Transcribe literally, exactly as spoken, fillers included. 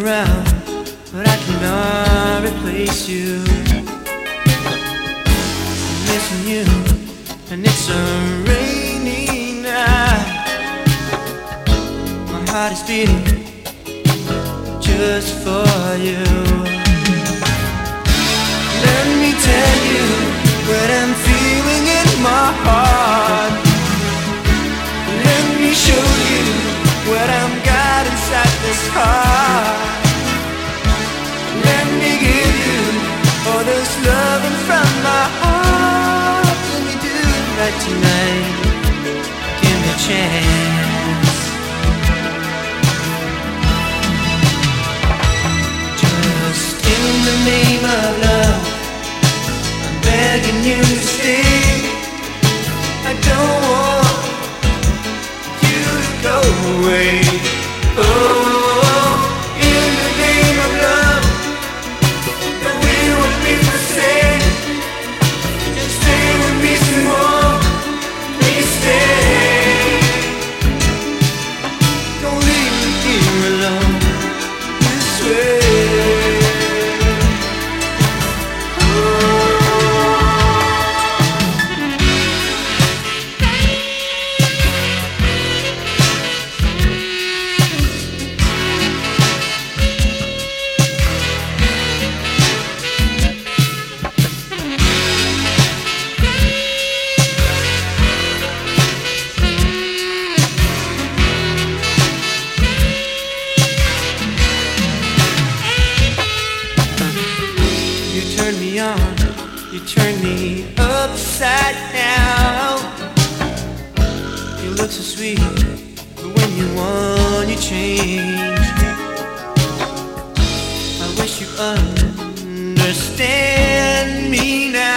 around, but I cannot replace you. I'm missing you, and it's a rainy night. My heart is beating just for you. Let me tell you what I'm feeling in my heart. Let me show you what I'm got inside this heart. Let me give you all this loving from my heart. Let me do it right tonight. Give me a chance. Just in the name of love, I'm begging you to stay. I don't want you to go away. Oh, in the name of love, that we will be the same. Just stay with me some more. Please stay. Don't leave me here alone this way. You turn me upside down. You look so sweet, but when you want, you change. I wish you understand me now.